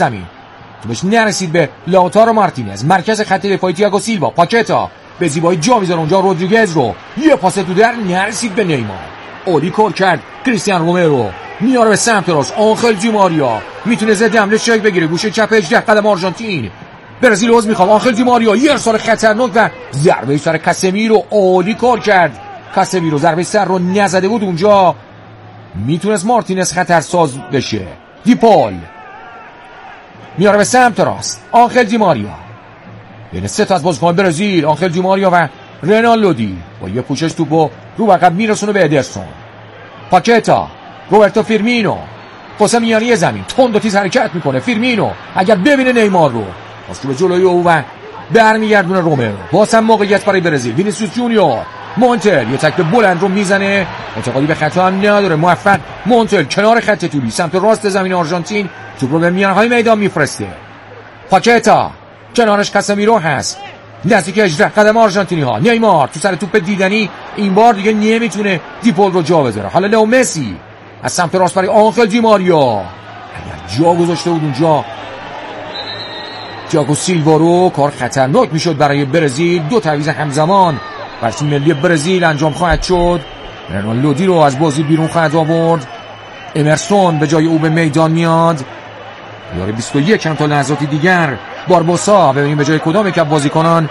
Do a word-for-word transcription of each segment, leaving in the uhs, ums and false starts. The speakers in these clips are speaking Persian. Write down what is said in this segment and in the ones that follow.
زمین توپش نرسید به لاتارو مارتینز. مرکز خط دفاعی تییاگو سیلوا. پاکتا به زیبایی جا میذاره اونجا رودریگز رو. یه پاس تو در نرسید به نیمار. اولی کار کرد. کریستیان رومرو میاره به سمت راست. آنخل دی ماریا میتونه ضد حمله شک بگیره. گوشه چپ هجده قدم آرژانتین. برزیل عوض میخوام. آنخل دی ماریا یه ارسال خطرناک و ضربه سر کاسمیرو. اولی کار کرد. کاسمیرو ضربه سر رو نزده بود اونجا. میتونست مارتینز خطرساز بشه. دیپال میاره به سمت راست. آنخل دی ماریا بین سه تا از بازیکنان برزیل. آنخل دی ماریا و رنان لودی با یه پوشش توپو رو عقب میرسونه به ادرسون. پاکتا روبرتو فیرمینو واسه میانی زمین تند و تیز حرکت میکنه. فیرمینو اگر ببینه نیمار رو واسه به جلوی او و برمیگردونه رومرو. باز هم موقعیت برای برزیل. وینیسیوس جونیور. مونتل یه تکل بلند رو میزنه. اعتقادی به خطا هم نداره. موفق مونتل کنار خط طولی سمت راست زمین آرژانتین توپ رو به میانهای میدان میفرسته. پاکتا کنارش کاسمیرو هست. نزدیک هجده قدم آرژانتینی ها. نیمار تو سر توپ دیدنی این بار دیگه نمیتونه دیپول رو جا بذاره. حالا لئو مسی از سمت راست برای آنخل دی ماریا. اگر جا گذاشته بود اونجا تییاگو سیلوا رو کار خطرناک میشد برای برزیل. دو تعویض همزمان بر تیم ملی برزیل انجام خواهد شد. رنان لودی رو از بازی بیرون خواهد آورد. امرسون به جای او به میدان میاد. یاره بیست و یک هم تا لحظاتی دیگر باربوسا. ببینیم به جای کدام یک از بازیکنان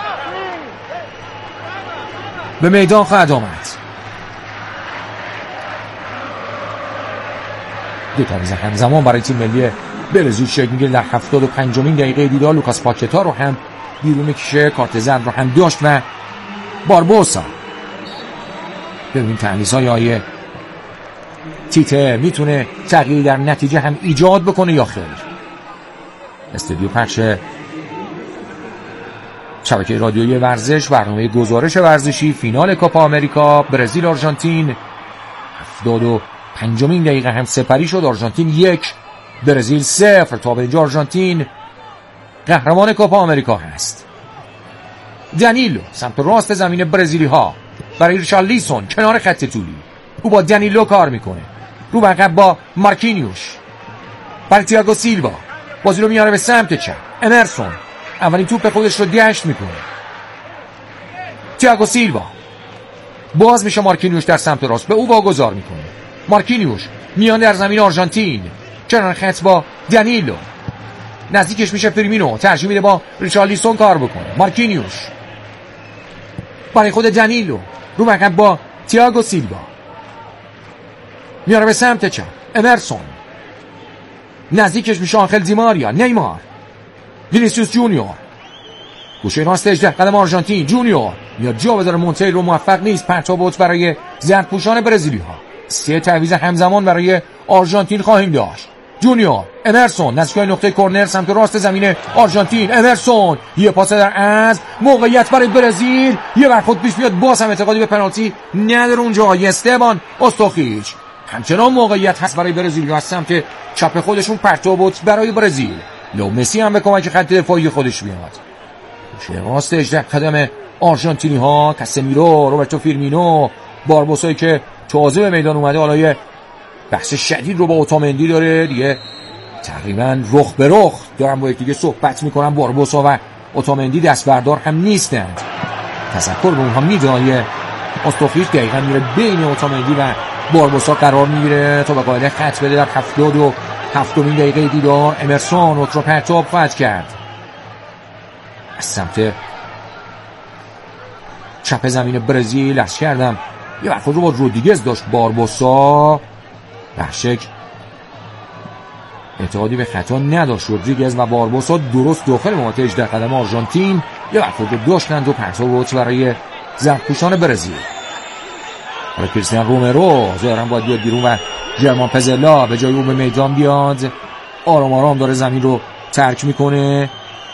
به میدان خواهد آمد. دو تعویض همزمان برای تیم ملی برزیل شکل میگیره. در هفتاد و پنجمین دقیقه دیدار لوکاس پاکتا رو هم بیرون میکشه. کارت زرد رو هم داشت و باربوسا. ببینیم تحلیل‌های آیه تیته میتونه تغییری در نتیجه هم ایجاد بکنه یا خیر. استودیو پخش شبکه رادیویی ورزش برنامه گزارش ورزشی فینال کوپا آمریکا برزیل آرژانتین. هفتاد و پنجمین دقیقه هم سپری شد. آرژانتین یک برزیل صفر. تا به اینجا آرژانتین قهرمان کوپا آمریکا هست. دنیلو سمت راست زمین برزیلی ها برای ریچارلیسون کنار خط طولی. او با دنیلو کار میکنه. رو عقب با مارکینیوش. برای تییاگو سیلوا بازی رو میاره به سمت چپ. امرسون اولین توپ خودش رو دشت میکنه. تییاگو سیلوا باز میشه. مارکینیوش در سمت راست به او واگذار میکنه. مارکینیوش میان در زمین آرژانتین کنار خط با دنیلو. نزدیکش میشه فیرمینو. ترجیح میده با ریچارلیسون کار بکنه. مارکینیوش برای خود دنیلو رو عقب با تییاگو سیلوا میاره به سمت چپ. امرسون نزدیکش میشه. آنخل دی ماریا. نیمار. وینیسیوس جونیور گوشه راست هجده قدم آرژانتین. جونیور میاد جا بذاره. مونتل رو موفق نیست. پرتاب اوت برای زردپوشان برزیلی ها. سه تعویض همزمان برای آرژانتین خواهیم داشت. جونیور. امرسون نزدیک نقطه کرنر سمت راست زمین آرژانتین. امرسون یه پاس در از موقعیت برای برزیل. یه برخورد پیش میاد. باز هم اعتقادی به پنالتی نداره اونجا. استبان اوستوخیچ همچنان موقعیت هست برای برزیل. از سمت چپ خودشون پرتاب بود برای برزیل. لئو مسی هم به کمک خط دفاعی خودش میاد. گوشه راست هجده قدم آرژانتینی ها. کاسمیرو، روبرتو فیرمینو، باربوسایی که تازه به میدان اومده. حالا یه بحث شدید رو با اوتامندی داره دیگه. تقریبا رخ به رخ دارن با یکدیگه صحبت میکنن. باربوسا و اوتامندی دست بردار هم نیستند. تذکر به اونها میدونه اوستوخیچ دقیقا میره بین اوتامندی و باربوسا قرار میگیره تا به قاعده خط بده. در هفتاد و هفتمین دقیقه دیدار امرسون رو پرتاب خواهد کرد از سمت چپ زمین برزیل. از کردم یه برخورد رو با رودریگز داشت باربوسا. بحشک اعتقادی به خطا نداشت. رودریگز و باربوسا درست داخل محوطه هجده قدم آرژانتین یه برخورد داشتند و پرتاب اوت برای زردپوشان برزیل. حالا کریستیان رومرو ظاهرا باید بیاد بیرون و ژرمان پزلا به جای اون به میدان بیاد. آرام آرام داره زمین رو ترک میکنه.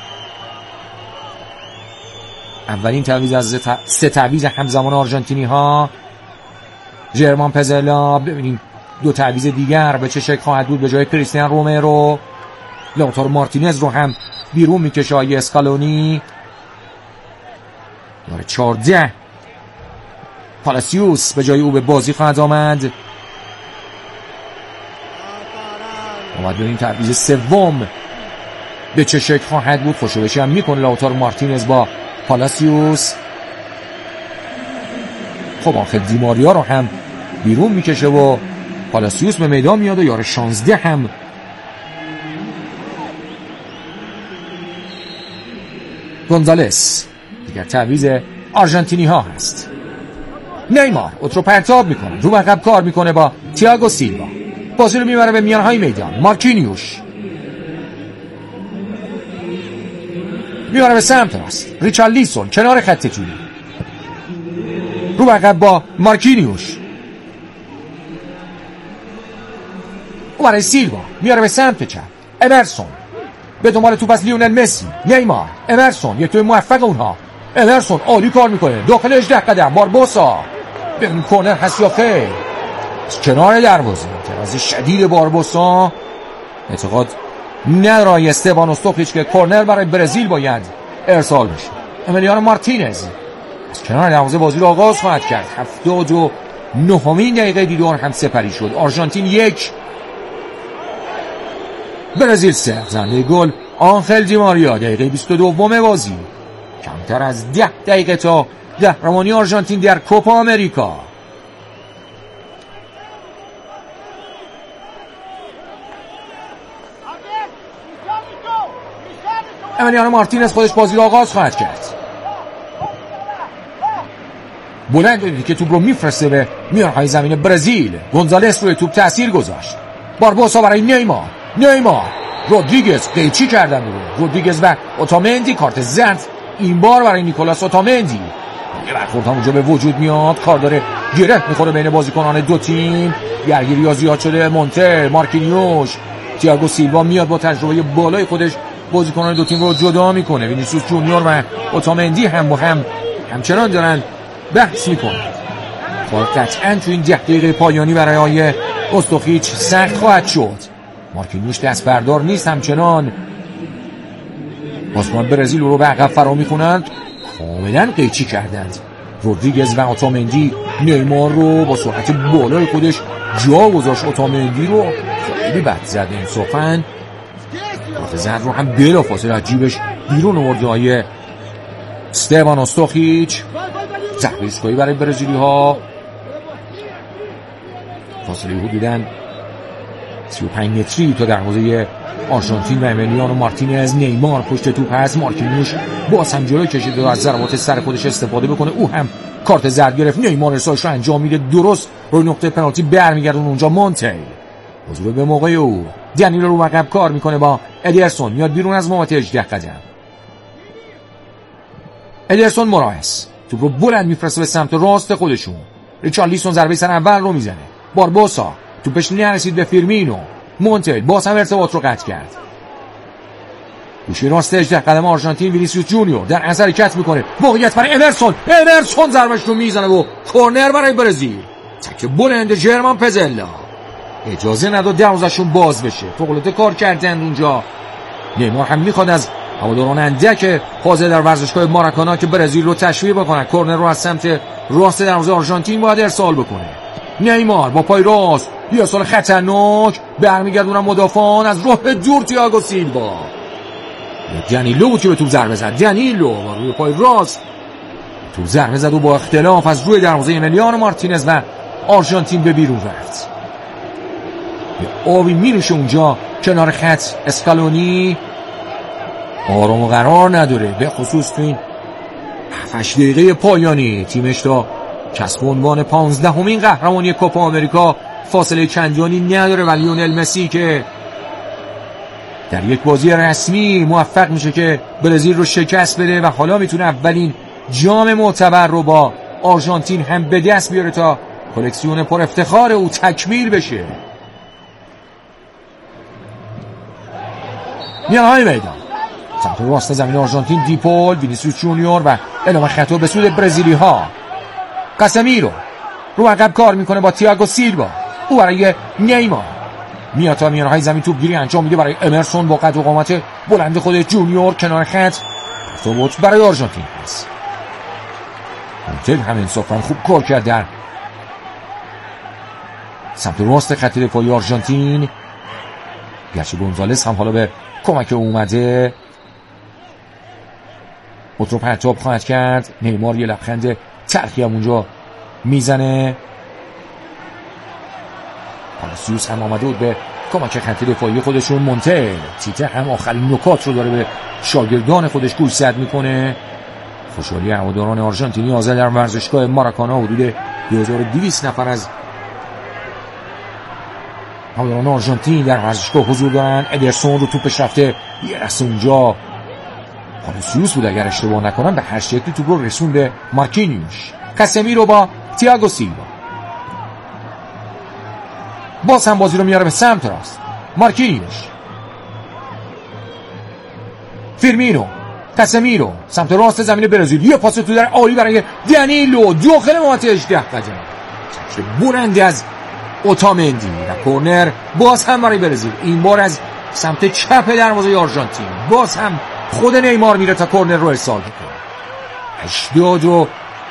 اولین تعویض از سه تعویض همزمان آرژانتینی ها. ژرمان پزلا. ببینیم دو تعویض دیگر به چه شکل خواهد بود. به جای کریستیان رومرو لوتارو مارتینز رو هم بیرون میکشه آیه اسکالونی. داره چارده. پالاسیوس به جای او به بازی خواهد آمد. اومد به این تعویض سوم به چه شکل خواهد بود. خوشوبشی هم میکنه لاوتارو مارتینز با پالاسیوس. خب آنخل دیماریا رو هم بیرون میکشه و پالاسیوس به میدان میاد و یار شانزده هم گونزالس دیگر تعویض آرژانتینی ها هست. نیمار اوترو پرتاب میکنه، رو عقب کار میکنه با تییاگو سیلوا، بازی رو میبره به میانهای میدان. مارکینیوش میبره به سمت راست. ریچارلیسون کنار خط طولی، رو عقب با مارکینیوش، او برای سیلوا میاره به سمت چپ. امرسون به دنبال توپ از لیونل مسی. نیمار، امرسون، یک توی موفق اونها. امرسون عالی کار میکنه داخل هجده قدم. باربوسا به این کورنر هست یا خیر؟ کنار دروازه اعتراض شدید باربوسا، اعتقاد نداره استوان استوخیچ که کورنر برای برزیل باید ارسال بشه. امیلیانو مارتینز از کنار دروازه بازی رو آغاز خواهد کرد. هفتاد و نهمین دقیقه دیدار هم سپری شد. آرژانتین یک برزیل سه. زنده گل آنخل دیماریا دقیقه بیست و دو بازی. کمتر از ده دقیقه تا قهرمانی آرژانتین در کوپا آمریکا. امیلیانو مارتینز خودش بازی رو آغاز خواهد کرد. بلند دیدی که توپ رو میفرسته به میانهای زمین برزیل. گونزالس روی توپ تاثیر گذاشت. باربوسا برای نیمار. نیمار، رودریگز قیچی کردن رو. رودریگز و اوتامندی کارت زرد این بار برای نیکولاس اوتامندی. یه برخورد هم اونجا به وجود میاد. کار داره گره میخوره بین بازیکنان دو تیم. درگیری ها زیاد شده. مونته، مارکینیوش، تییاگو سیلوا میاد با تجربه بالای خودش بازیکنان دو تیم رو جدا میکنه. وینیسیوس جونیور و اوتامندی هم با هم همچنان دارن بحث میکنن. خب قطعا تو این ده دقیقه پایانی برای آیه استوخیچ سخت خواهد شد. مارکینیوش دست بردار نیست همچنان. بازیکن برزیل رو به عقب فرا میخونند. کاملا قیچی کردند. رودریگز و اوتامندی نیمار رو با سرعت بالای خودش جا گذاشت. اوتامندی رو خیلی بد زد انصافاً. کارت زرد رو هم بلافاصله از جیبش بیرون آورد آیه استوان استوخیچ. ضربه ایستگاهی برای برزیلی ها. فاصله حدوداً سی و پنج متری تا دروازه آرژانتین و امیلیانو مارتینز. نیمار پشت توپ هست. مارکینیوش باز هم جلوی کشیده و از ضربات سر خودش استفاده بکنه. او هم کارت زرد گرفت. نیمار ارسالش رو انجام میده درست روی نقطه پنالتی برمیگردون اونجا مونته. حضور به موقع او. دنیلو رو عقب کار میکنه با ادرسون. میاد بیرون از محوطه هجده قدم. ادرسون مراهس توپ رو بلند میفرسته به سمت راست خودشون. ریچارلیسون ضربه سر اول رو میزنه. باربوسا توپش نرسید به فیرمینو. مونتل باز هم ارتباط رو قطع کرد. گوشه راست هجده قدم آرژانتین. وینیسیوس جونیور در اثر حرکت میکنه. موقعیت برای امرسون. امرسون ضربش رو میزنه و کورنر برای برزیل. تک بلند ژرمان پزلا اجازه نداد دروازه‌شون باز بشه. فوق‌العاده کار کردن اونجا. نیمار هم میخواد از هواداران اندک حاضر در ورزشگاه ماراکانا که برزیل رو تشویق بکنن. کورنر رو از سمت راست دروازه آرژانتین باید ارسال بکنه. نیمار با پای راست یه ارسال خطرناک برمیگردونن مدافعان از راه دور. تییاگو سیلوا. دنیلو بود که به توپ ضربه زد. دنیلو روی پای راست توپ ضربه زد و با اختلاف از روی دروازه امیلیانو مارتینز و آرژانتین به بیرون رفت. آبی میرشه اونجا کنار خط. اسکالونی آرام و قرار نداره، به خصوص تو این هفت دقیقه پایانی. تیمش تا کسب عنوان پانزدهمین قهرمانی کوپا آمریکا فاصله چندانی نداره و لیونل مسی که در یک بازی رسمی موفق میشه که برزیل رو شکست بده و حالا میتونه اولین جام معتبر رو با آرژانتین هم به دست بیاره تا کلکسیون پر افتخار او تکمیل بشه. میانهای میدان سمت راست زمین آرژانتین. دیپول، وینیسیوس جونیور و اعلام خطا به سود برزیلی ها. کاسمیرو رو عقب کار میکنه با تییاگو سیلوا. او برای نیمار میاد تا میانهای زمین توپ گیری انجام میده برای امرسون با قد و قامت بلند خودش. جونیور کنار خط. توبوت برای آرژانتین هست. مونتل هم انصافاً خوب کار کرد در سمت راست خط دفاعی آرژانتین. گرچه گونزالس هم حالا به کمک اومده. خود رو پرتاب خواهد کرد. نیمار یه لبخند تلخی هم اونجا میزنه. پالاسیوس هم آمده بود به کمک خط دفاعی خودشون. مونتل تیته هم آخرین نکات رو داره به شاگردان خودش گوشزد میکنه. خوشحالی هواداران آرژانتینی حاضر در ورزشگاه ماراکانا حدود دو هزار و دویست نفر از هواداران آرژانتین در ورزشگاه حضور دارن. ادرسون رو توپش رفته یه رسه اونجا پالاسیوس بود اگر اشتباه نکنم، به هر شکلی توپ رو رسون به مارکینیوش. کاسمیرو با تییاگو سیلوا باز هم بازی رو میاره به سمت راست. مارکینیوش، فیرمینو، کاسمیرو سمت راست زمین برزیل. یه پاس تو در عالی برای دنیلو داخل محوطه هجده قدم. چه برنده از اوتامندی و کورنر باز هم برای برزیل، این بار از سمت چپ دروازه آرژانتین. باز هم خود نیمار میره تا کورنر رو ارسال میکنه. هشتاد و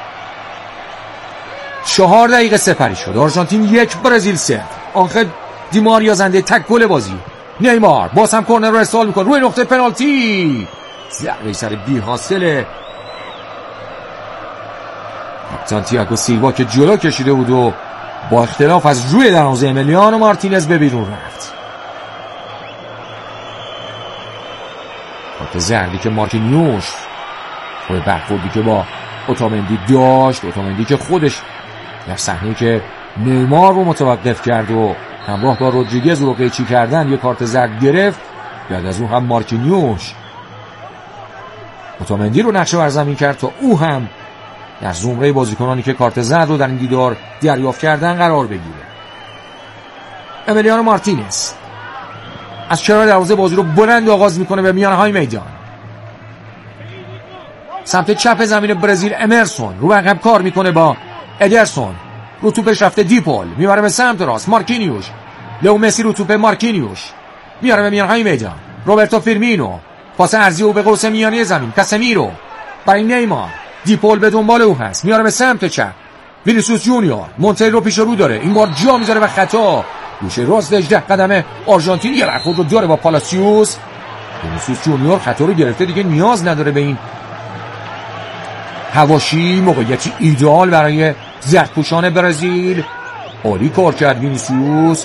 چهار دقیقه سپری شد. آرژانتین یک، برزیل صفر. آخر دیماریا زنده تک گل بازی. نیمار باز هم کورنر رو ارسال میکنه روی نقطه پنالتی. ضربه سر بی حاصله کاپیتان تییاگو سیلوا که جلو کشیده بود و با اختلاف از روی دروازه امیلیانو مارتینز به بیرون رفت. کارت زردی که مارکینیوش خود برخوردی که با اوتامندی داشت. اوتامندی که خودش در صحنه‌ای که نیمار رو متوقف کرد و همراه با رودریگز رو قیچی کردن یه کارت زرد گرفت. بعد از اون هم مارکینیوش اوتامندی رو نقشه بر زمین کرد تا او هم در زمره بازیکنانی که کارت زرد رو در این دیدار دریافت کردن قرار بگیره. امیلیانو مارتینز از کنار دروازه بازی رو بلند آغاز میکنه به میانهای میدان. سمت چپ زمین برزیل امرسون رو عقب کار میکنه با ادرسون. رو توپش رفته دیپول میبره به سمت راست. مارکینیوش، لئو مسی رو توپ. مارکینیوش میاره به میانهای میدان. روبرتو فیرمینو پاس ارضی او به قوس میانی زمین. کاسمیرو برای نیمار. دیپول به دنبال او هست میاره به سمت چپ. وینیسیوس جونیور مونتل رو پیش رو داره، این بار جا میذاره و خطا. گوشه راست هجده قدمه آرژانتین یه برخورد رو داره با پالاسیوس. وینیسیوس جونیور خطا رو گرفته، دیگه نیاز نداره به این حواشی. موقعیتی ایدئال برای زردپوشان برزیل. عالی کار کرد وینیسیوس،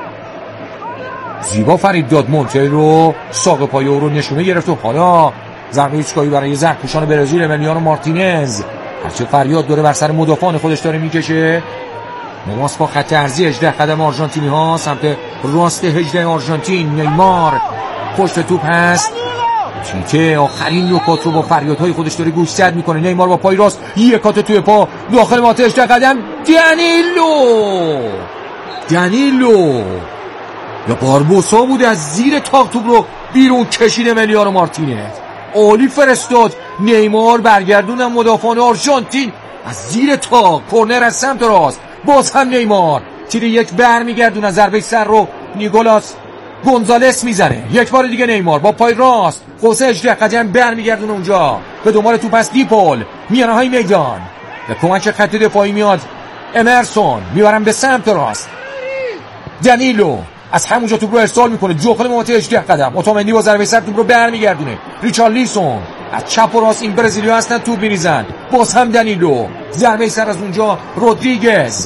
زیبا فرید داد مونتل رو. ساق پای او رو نشونه گرفت و حالا ضربه ایستگاهی برای زردپوشان برزیل امیلیانو مارتینز. هرچه فریاد داره بر سر مدافعان خودش داره میکشه. نماس با خط ارضی هجده قدم آرژانتینی ها سمت راست هجده آرژانتین. نیمار پشت توپ هست. تیته آخرین نکات رو با فریادهای خودش داره گوشزد میکنه. نیمار با پای راست یک کات توی پا داخل محوطه هجده قدم. دنیلو دنیلو یا باربوسا بوده از زیر تاق توپ رو بیرون کشید. امیلیانو مارتینز عالی فرستاد. نیمار برگردوندن مدافعان آرژانتین از زیر تاق. کورنر از سمت راست. باز هم نیمار تیر یک برمیگردونه. ضربه سر رو نیکولاس گونزالس میزنه. یک بار دیگه نیمار با پای راست قوس هجده قدم برمیگردونه اونجا به دنبال توپ است. دیپول میانه های میدان به کمک خط دفاعی میاد. امرسون میبرن به سمت راست. دنیلو از همونجا توپ رو ارسال میکنه داخل محوطه هجده قدم. اوتامندی با ضربه سر توپ رو برمیگردونه. ریچارلیسون از چپ و راست این برزیلی‌ها هستن توپ میریزن. باز هم دنیلو ضربه سر از اونجا. رودریگز،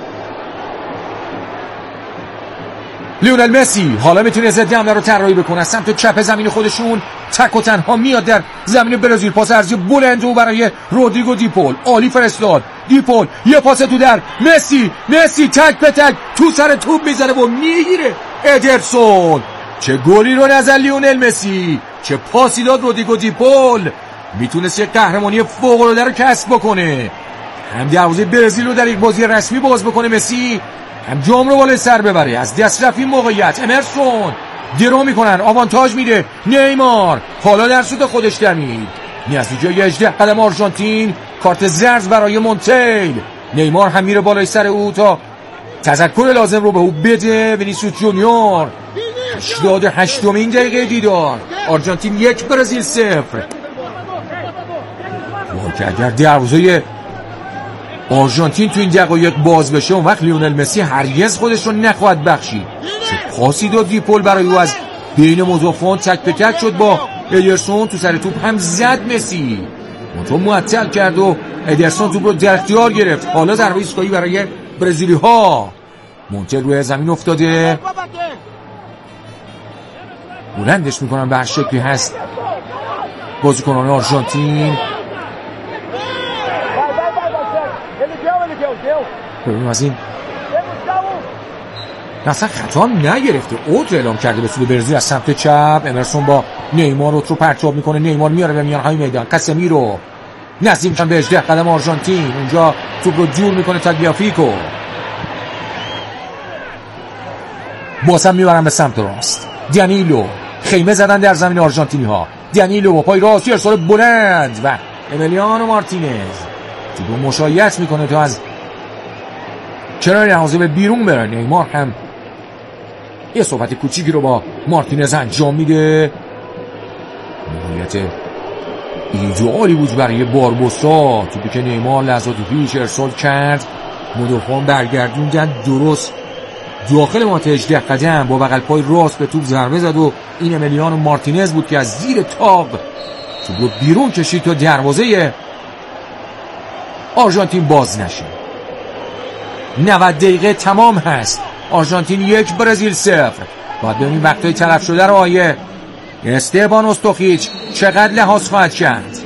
لیونل مسی حالا میتونه ضد حمله رو طراحی بکنه. از سمت چپ زمین خودشون تک و تنها میاد در زمین برزیل. پاس ارضی بلند و برای رودریگو دیپول. عالی فرستاد. دیپول یه پاس تو در مسی. مسی تک به تک تو سر توپ میزنه و میگیره. ادرسون چه گلی رو نزد لیونل مسی. چه پاسی داد رودریگو دیپول. میتونست یه قهرمانی فوق العاده رو کسب بکنه. هم دروازه برزیل رو در یک بازی رسمی باز بکنه مسی، هم جام رو بالای سر ببره. از دست رفت این موقعیت. امرسون درو میکنن، آوانتاژ میده نیمار. حالا در سوت خودش دمید. نتیجه هجده قدم آرژانتین. کارت زرد برای مونتل. نیمار هم میره بالای سر او تا تذکر لازم رو به او بده. وینیسیوس جونیور. هشتاد و هشتمین دقیقه دیدار. آرژانتین یک برزیل صفر. که اگر دروازه آرژانتین تو این دقایق باز بشه اون وقت لیونل مسی هرگز خودش رو نخواهد بخشید. چه پاسی داد دیپول برای او از بین مضافان تک به تک شد با ادرسون، تو سر توپ هم زد مسی، اونجا معطل کرد و ادرسون توپ رو در اختیار گرفت. حالا ضربه ایستگاهی برای برزیلی ها. مونتل روی زمین افتاده، بلندش میکنن به هر شکلی هست بازیکنان آرژانتین. ببینیم از این اصلا خطا هم نگرفته، اوت اعلام کرده به سوی برزیل از سمت چپ. امرسون با نیمار رو پرتاب میکنه، نیمار میاره به میانهای میدان، کاسمیرو نزدیک میشن به هجده قدم آرژانتین، اونجا توپ رو جور میکنه تاگلیافیکو، باز هم میبرن به سمت راست. دانیلو خیمه زدن در زمین آرژانتینی ها. دانیلو با پای راست ارسال بلند و امیلیانو مارتینز توپ رو مشایعت میکنه تا از کنار دروازه به بیرون بره. نیمار هم یه صحبت کوچیکی رو با مارتینز انجام میده. موقعیت ایدئالی بود برای باربوسا، توپی که نیمار لحظاتی پیش ارسال کرد، مدافعان برگردوندن درست داخل منطقه هجده قدم، با بغل پای راست به توپ ضربه زد و این امیلیانو مارتینز بود که از زیر تاق توپ رو بیرون کشید تا دروازه آرژانتین باز نشه. نود دقیقه تمام هست، آرژانتین یک برزیل صفر. باید ببینیم وقتای تلف شده رو آیه استبان استوخیچ چقدر لحاظ خواهد کرد.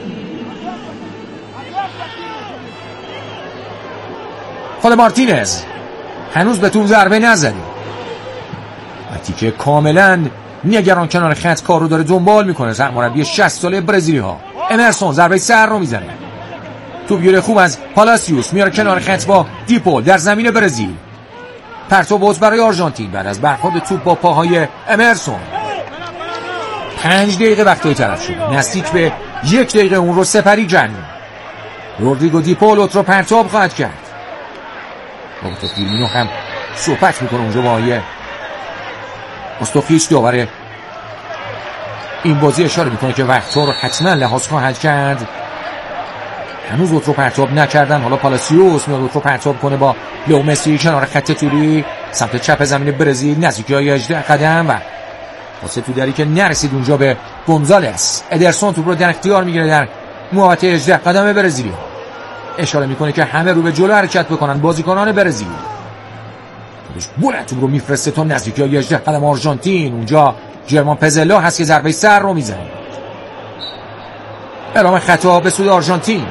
خود مارتینز هنوز به توپ ضربه نزده، وقتی که کاملا نگران کنار خط کار رو داره دنبال میکنه سرمربی شصت ساله برزیلی ها. امرسون ضربه سر رو میزنه، توپ گیره خوب از پالاسیوس میاره کنار خط با دیپول در زمین برزیل. پرتاب برای آرژانتین بعد از برخورد توپ با پاهای امرسون. پنج دقیقه وقتای طرف شده، نزدیک به یک دقیقه اون رو سپری جنگ. رودریگو دیپول رو پرتاب خواهد کرد. روبرتو فیرمینو هم صحبت میکنه اونجا با آیه استوخیچ داور این بازی اشاره میکنه که وقتها رو حتما لحاظ خواهد کرد. هنوز اوترو پرتاب نکردن، حالا پالاسیوس میاد اوترو پرتاب کنه با لئو مسی کنار خط توری سمت چپ زمین برزیل نزدیکی های هجده قدم و واسه تو دری که نرسید اونجا به گونزالس. ادرسون توپ رو در اختیار میگیره در محوطه هجده قدم برزیلی، اشاره میکنه که همه رو به جلو حرکت بکنن بازیکنان برزیل. بلند توپ رو میفرسته تا نزدیکی های هجده قدم آرژانتین، اونجا جرمان پزلا هست که ضربه سر رو میزنه. اعلام خطا به سوی آرژانتین.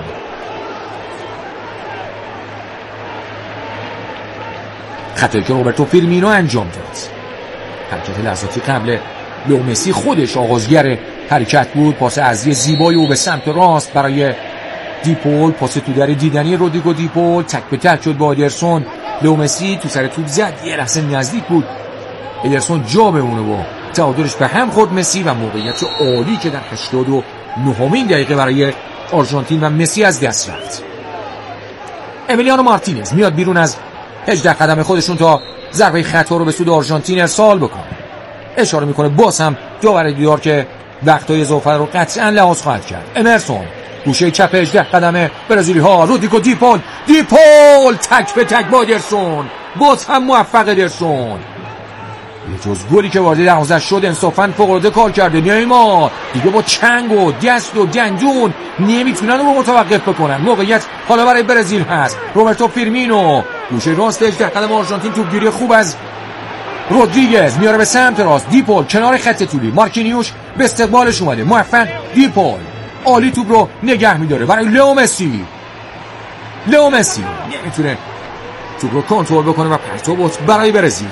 خطایی که روبرتو فیرمینو انجام داد. حرکت لحظاتی قبل لئو مسی خودش آغازگر حرکت بود. پاس عرضی زیبای او به سمت راست برای دیپول، پاس تو در دیدنی رودریگو دیپول، تک به تک شد با ادرسون. لئو مسی تو سر توپ زد، یه لحظه نزدیک بود ادرسون جا بمونه و تعادلش به هم خورد مسی و موقعیت عالی که در هشتاد و نهمین دقیقه برای آرژانتین و مسی از دست رفت. امیلیانو مارتینز میاد بیرون از هجده قدم خودشون تا ضربه خطا رو به سود آرژانتین ارسال بکنه. اشاره میکنه باز هم داور دیدار که وقتای اضافه رو قطعا لحاظ خواهد کرد. امرسون گوشه چپ هجده قدم برزیلی ها، رودریگو دیپول، دیپول تک به تک با ادرسون، باز هم موفق ادرسون. یه جز گلی که وارد دروازه شد انصافا فوق‌العاده کار کرده. نیمار دیگه با چنگ و دست و دندون نمیتونن رو متوقف بکنن. موقعیت حالا برای برزیل هست. روبرتو فیرمینو گوشه راست هجده قدم آرژانتین، توپگیری خوب از رودریگز میاره به سمت راست. دیپول کنار خط طولی، مارکینیوش به استقبالش اومده، موفق. دیپول عالی توپ رو نگه میداره برای لئو مسی. لئو مسی نمیتونه توپ رو کنترل بکنه و پرتاب برای برزیل.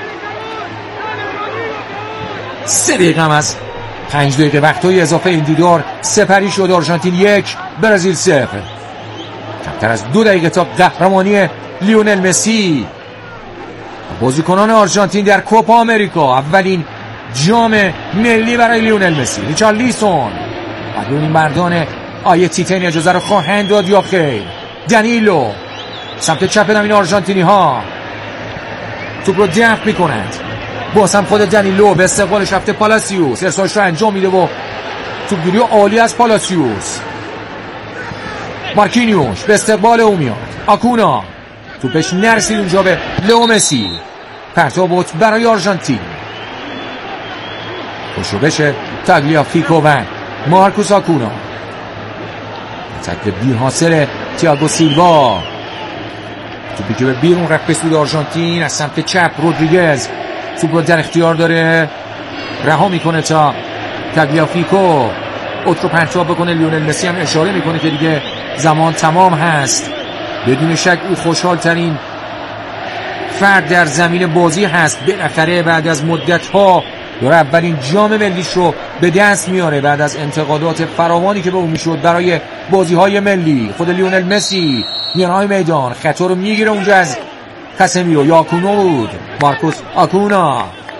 سه دقیقه هم از پنج دقیقه وقتای اضافه این دیدار سپری شد. آرژانتین یک برزیل صفر. کمتر از دو دقیقه تا قهرمانی لیونل مسی. بازیکنان آرژانتین در کوپا آمریکا، اولین جام ملی برای لیونل مسی. ریچارلیسون بعد این مردان آیه تیتن اجازه رو خواهند داد یا خیر. دانیلو سمت چپ زمین آرژانتینی ها توپ رو دفع میکنند. باز هم خود دانیلو به استقبالش رفته پالاسیوس، ارسالش رو انجام میده و توپگیری عالی از پالاسیوس. مارکینیوش به استقبال او میاد. آکونا توپش نرسید اونجا به لئو مسی. پرتاب برای آرژانتین. خوشو بشه تاگلیافیکو و مارکوس آکونا. تکل بی حاصل تییاگو سیلوا، توپی که به بیرون رفت به سود آرژانتین. از سمت چپ رودریگز توپ رو در اختیار داره، رها میکنه تا تاگلیافیکو اوت رو پرتاب بکنه. لیونل مسی هم اشاره میکنه که دیگه زمان تمام هست. بدون شک او خوشحال ترین فرد در زمین بازی هست. بالاخره بعد از مدت ها داره اولین جام ملیش رو به دست میاره بعد از انتقادات فراوانی که به او میشد برای بازی های ملی. خود لیونل مسی میانهای میدان خطا رو میگیره اونجا از کاسمیرو یا آکونا بود. مارکوس آکونا،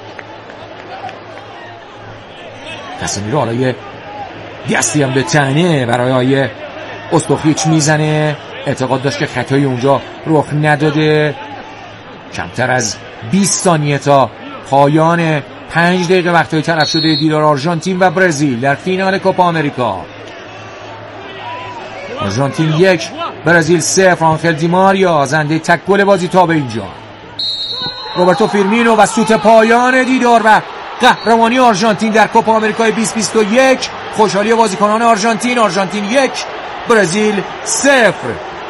کاسمیرو حالا یه دستی هم به تنه برای آیه استوخیچ میزنه. اعتقاد داشت که خطای اونجا رخ نداده. کمتر از بیست ثانیه تا پایان پنج دقیقه وقتای تلف شده دیدار آرژانتین و برزیل در فینال کوپا آمریکا. آرژانتین یک برزیل صفر. آنخل دی ماریا زنده تک گل بازی تا به اینجا. روبرتو فیرمینو و سوت پایان دیدار و قهرمانی آرژانتین در کوپا آمریکای بیست بیست و یک. خوشحالی بازیکنان آرژانتین. آرژانتین یک برزیل صفر.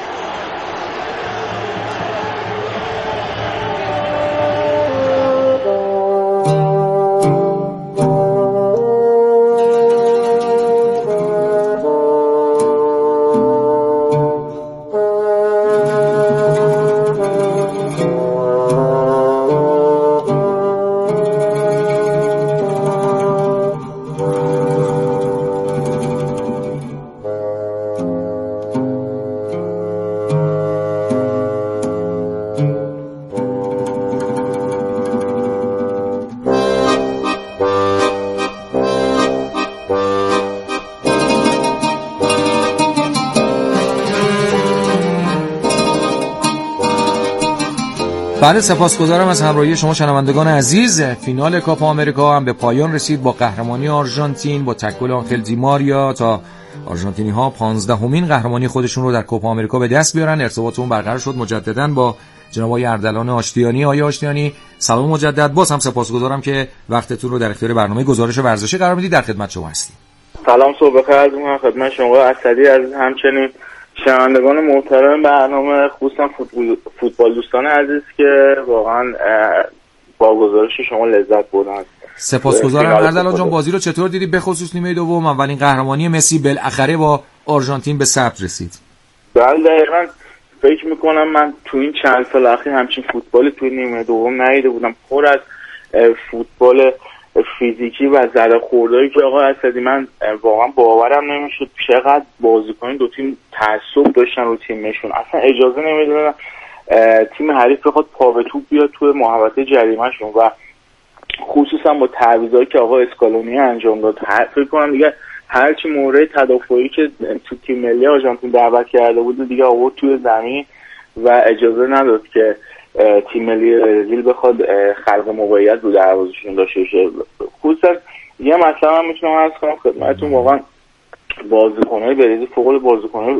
بله، سپاسگزارم از همراهی شما شنوندگان عزیز. فینال کوپا آمریکا هم به پایان رسید با قهرمانی آرژانتین با تک گل آنخل دی ماریا تا آرژانتینی ها پانزدهمین قهرمانی خودشون رو در کوپا آمریکا به دست بیارن. ارتباطمون برقرار شد مجددا با جناب آقای اردلان آشتیانی. آقای آشتیانی سلام مجدد. باز هم سپاسگزارم که وقتتون رو در اختیار برنامه گزارش ورزشی قرار میدید. در خدمت شما هستیم. سلام، صبح بخیر از اون خدمت شما اسدی از همچنین شنوندگان محترم برنامه، خصوصا فوتبال, فوتبال دوستان عزیز که واقعا با گزارش شما لذت بردن. سپاسگزارم. اردلان جان بازی رو چطور دیدی؟ به خصوص نیمه دوم اولین قهرمانی مسی بالاخره با آرژانتین به ثبت رسید. بله دقیقاً فکر میکنم من تو این چند سال اخیر همچین فوتبالی توی نیمه دوم ندیده بودم. پر از فوتبال فیزیکی و ضرر خوردایی که آقا اسدی من واقعا باورم نمیشد چقدر بازیکن دو تیم تعصب داشتن رو تیمشون. اصلا اجازه نمیدادن تیم حریف بخواد پا به توپ بیاد توی محوطه جریمه‌شون و خصوصا با تعویضایی که آقا اسکالونی انجام داد. فکر کنم دیگه هرچی مورد تدافعی که تو تیم ملی آرژانتین دعوت کرده بود دیگه آورد توی زمین و اجازه نداد که تیم ملی برزیل بخواد خلق موقعیت رو دروازه‌شون داشته باشه. خصوصا یه مسئله من میتونم عرض کنم خدمتتون، واقعا بازیکن‌های برزیل فوق بازیکن‌های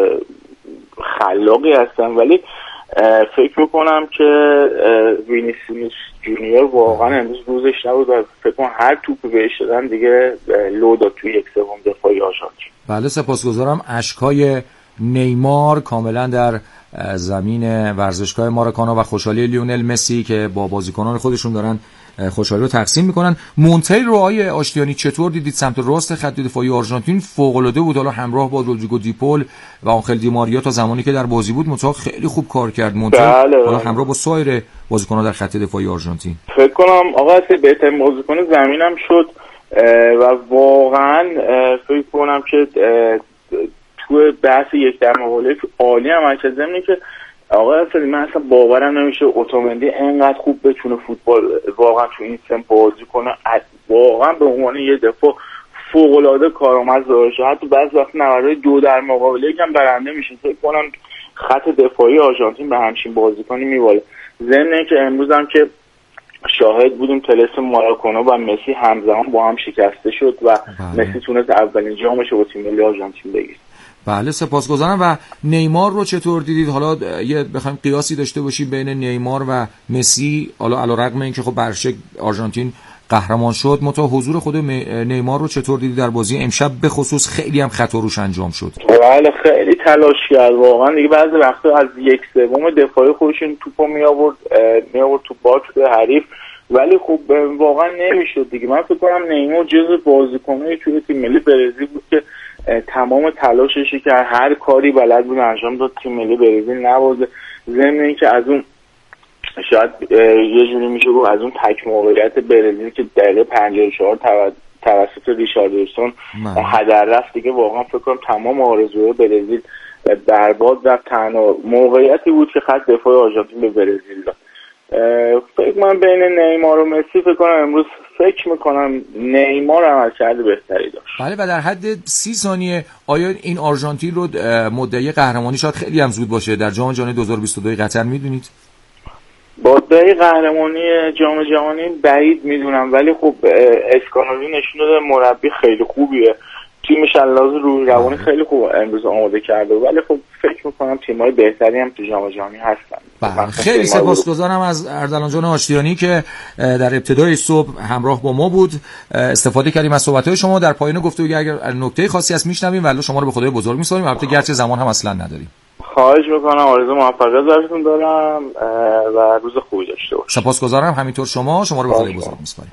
خلاقی هستن، ولی فکر میکنم که وینیسیوس جونیور واقعا امروز روزش نبود و فکر کنم هر توپی بهش دادن دیگه لو داد توی یک سوم دفاعی آرژانتین. بله سپاسگزارم. اشکای نیمار کاملا در زمین ورزشگاه ماراکانا و خوشحالی لیونل مسی که با بازیکنان خودشون دارن خوشحالی رو تقسیم میکنن. مونتیل رو آقای آشتیانی چطور دیدید؟ سمت راست خط دفاعی آرژانتین فوق العاده بود، حالا همراه با رودریگو دیپول و آنخل دی ماریا تا زمانی که در بازی بود متأ خیلی خوب کار کرد مونتیل. بله حالا همراه با سایر بازیکنان در خط دفاعی آرژانتین فکر کنم آقا اصلا بهترین بازیکن زمینم شد و واقعا فکر کنم که تو بحث یک در مقابل عالی عمل کرد. ضمن که آقا اصلا من اصلا باورم نمیشه اوتومندی اینقدر خوب بتونه فوتبال واقعا تو این سن بازی کنه. واقعا به عنوان یه دفاع فوق العاده کارآمد داشته. حتی بعضی وقت نبردهای دو در مقابل یکم برنده میشه. فکر کنم خط دفاعی آرژانتین به همچین بازیکنی میواله. ضمن که امروز هم که شاهد بودیم طلسم ماراکانا و مسی همزمان با هم شکسته شد و بله. مسی تونست اولین جامش رو با تیم ملی آرژانتین بگیره. بله سپاسگزارم. و نیمار رو چطور دیدید؟ حالا یه بخوایم قیاسی داشته باشیم بین نیمار و مسی، حالا علیرغم اینکه خب برشک آرژانتین قهرمان شد. متا حضور خود نیمار رو چطور دیدی در بازی امشب؟ به خصوص خیلی هم خطا روش انجام شد. بله خیلی تلاش کرد واقعا دیگه، بعضی وقتا از یک سوم دفاعی خودشون توپو می آورد می آورد تو باکس حریف، ولی خب واقعا نمیشد دیگه. من فکر کنم نیمار جزو بازیکنای توی تیم ملی برزیل بود که تمام تلاشش که هر کاری بلد بود انجام داد تیم ملی برزیل نوازه. ضمن اینکه از اون شاید یه جوری میشه گفت از اون تک موقعیت برزیل که دقیقه پنجاه و چهار توسط ریشاردسون هدر رفت دیگه، واقعا فکر کنم تمام آرزوهای برزیل برباد رفت. تنها موقعیتی بود که خط دفاع آرژانتین به برزیل داد. فکر من بین نیمار و مسی فکر کنم امروز فکر میکنم نیمار عملکرد بهتری داشت. بله و در حد سی ثانیه آیا این آرژانتین رو مدعی قهرمانی شاید خیلی هم زود باشه در جام جهانی دو هزار و بیست و دو قطر میدونید؟ مدعی قهرمانی جام جهانی بعید میدونم، ولی خب اسکانولی نشون داده مربی خیلی خوبیه، تیمش علاوه روی روانی خیلی خوب امروز آماده کرده، ولی خب فکر میکنم تیم‌های بهتری هم تو جام جهانی هستن. خیلی سپاسگزارم از اردلان جان آشتیانی که در ابتدای صبح همراه با ما بود. استفاده کردیم از صحبت‌های شما. در پایان گفتگو اگر نکته خاصی هست میشنویم، ولی شما رو به خدای بزرگ می‌سپاریم. البته گرچه زمان هم اصلا نداریم. خواهش میکنم، آرزو موفقیت براتون دارم و روز خوبی داشته باشید. سپاسگزارم. همینطور شما شما رو به خدای بزرگ می‌سپاریم.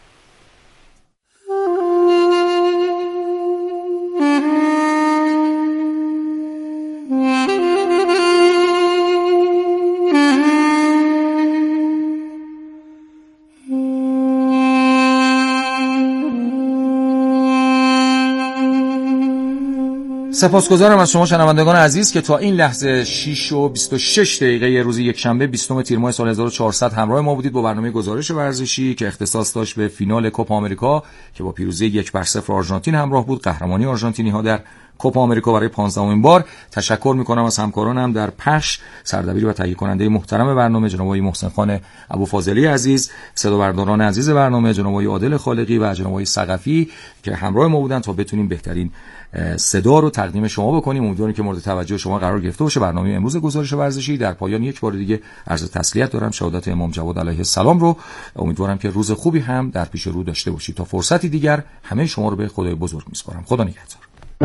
سپاسگزارم از شما شنوندگان عزیز که تا این لحظه شش و بیست و شش دقیقه روز یکشنبه بیستم تیر ماه سال هزار و چهارصد همراه ما بودید با برنامه گزارش ورزشی که اختصاص داشت به فینال کوپا آمریکا که با پیروزی یک بر صفر آرژانتین همراه بود. قهرمانی آرژانتینی ها در کوپا آمریکا برای پانزدهمین بار. تشکر میکنم از همکارانم در پخش، سردبیر و تهیه کننده محترم برنامه جناب آقای محسن خان ابوفاضلی عزیز، صدا برداران عزیز برنامه جناب آقای عادل خالقی و جناب آقای ثقفی که همراه ما بودن تا بتونیم بهترین صدا رو تقدیم شما بکنیم. امیدوارم که مورد توجه شما قرار گرفته باشه برنامه امروز گزارش ورزشی. در پایان یک بار دیگه عرض تسلیت دارم، شهادت امام جواد علیه السلام رو. امیدوارم که روز خوبی هم در پیش رو داشته باشید. تا فرصتی دیگر همه شما رو به خدای بزرگ میسپارم. خدا نگهدار.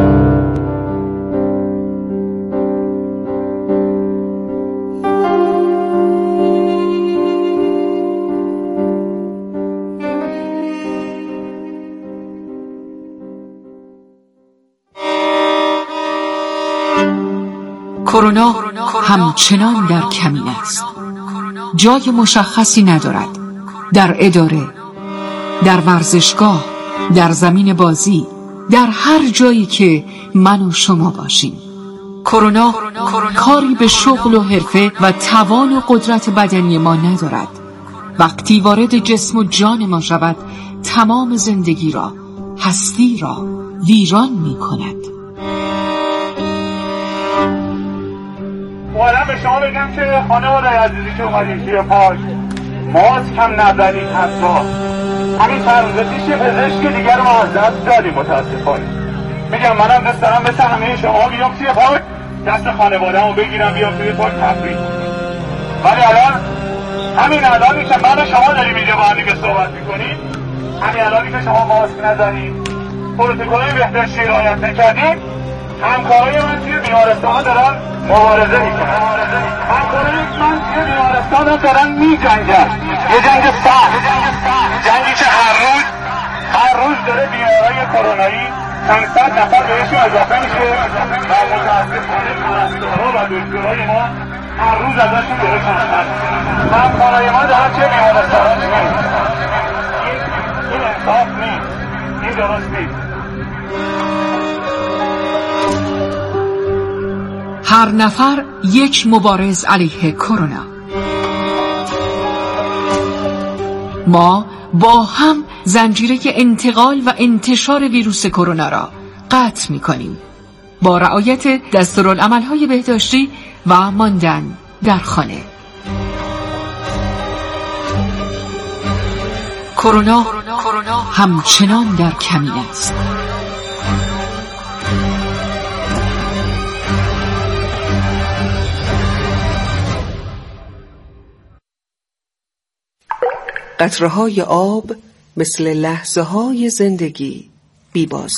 کرونا همچنان در کمین است. جای مشخصی ندارد. در اداره، در ورزشگاه، در زمین بازی، در هر جایی که من و شما باشیم. کرونا کاری به شغل و حرفه و توان و قدرت بدنی ما ندارد. وقتی وارد جسم و جان ما شود، تمام زندگی را، هستی را ویران می کند. اومدم به شما بگم که خانواده عزیزی که اومدیم توی پارک ماسک هم نزدید، حتی همین چند روز پیش پزشک دیگر رو ما از دست دادیم متاسفانه. میگم منم دست دارم مثل همه شما بیام توی پارک دست خانواده رو بگیرم بیام توی پارک تفریح، ولی الان همین الانی که من و شما داریم اینجا با هم دیگه صحبت میکنیم، همین الانی که شما ماسک نزدید، پروتکل بهداشتی رعایت نکردید، همکارای من توی بیمارستان دارن مبارزه میکنن. همکارای من توی بیمارستان دارن میجنگن، یه جنگ سخت، جنگی که هر روز هر روز داره بیمارای کرونایی چند صد نفر بهشون اضافه میشه و متاسفانه پرستارها و دکترهای ما هر روز ازشون داره کمتر. همکارای ما دارن چه بیمارستان میکنن. این انصاف نیست، این درست نیست. هر نفر یک مبارز علیه کرونا. ما با هم زنجیره انتقال و انتشار ویروس کرونا را قطع می کنیم با رعایت دستورالعمل‌های بهداشتی و ماندن در خانه. کرونا همچنان در کمین است. قطره‌های آب مثل لحظه های زندگی بی‌باز.